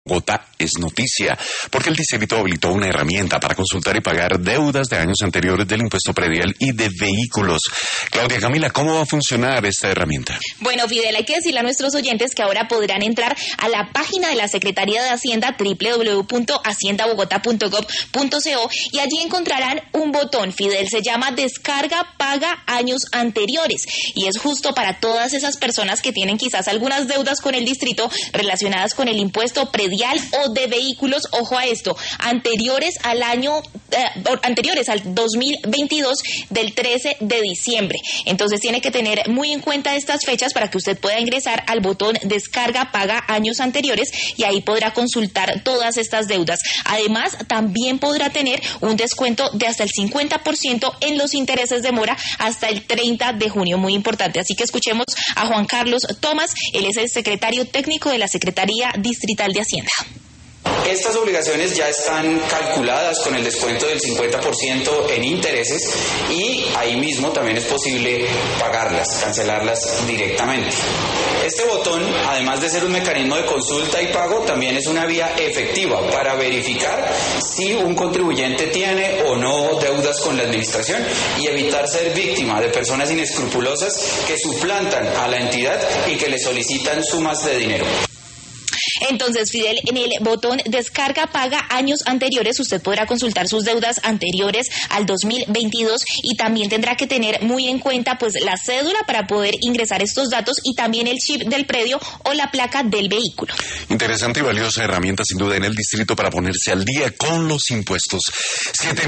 Bogotá es noticia, porque el distrito habilitó una herramienta para consultar y pagar deudas de años anteriores del impuesto predial y de vehículos. Claudia Camila, ¿cómo va a funcionar esta herramienta? Bueno, Fidel, hay que decirle a nuestros oyentes que ahora podrán entrar a la página de la Secretaría de Hacienda, www.haciendabogotá.gov.co, y allí encontrarán un botón, Fidel, se llama Descarga Paga Años Anteriores, y es justo para todas esas personas que tienen quizás algunas deudas con el distrito relacionadas con el impuesto predial o de vehículos, ojo a esto, anteriores al 2022 del 13 de diciembre. Entonces tiene que tener muy en cuenta estas fechas para que usted pueda ingresar al botón Descarga Paga Años Anteriores y ahí podrá consultar todas estas deudas. Además, también podrá tener un descuento de hasta el 50% en los intereses de mora hasta el 30 de junio, muy importante. Así que escuchemos a Juan Carlos Tomás, él es el secretario técnico de la Secretaría Distrital de Hacienda. Estas obligaciones ya están calculadas con el descuento del 50% en intereses y ahí mismo también es posible pagarlas, cancelarlas directamente. Este botón, además de ser un mecanismo de consulta y pago, también es una vía efectiva para verificar si un contribuyente tiene o no deudas con la administración y evitar ser víctima de personas inescrupulosas que suplantan a la entidad y que le solicitan sumas de dinero. Entonces, Fidel, en el botón Descarga Paga Años Anteriores, usted podrá consultar sus deudas anteriores al 2022 y también tendrá que tener muy en cuenta pues la cédula para poder ingresar estos datos y también el chip del predio o la placa del vehículo. Interesante y valiosa herramienta sin duda en el distrito para ponerse al día con los impuestos.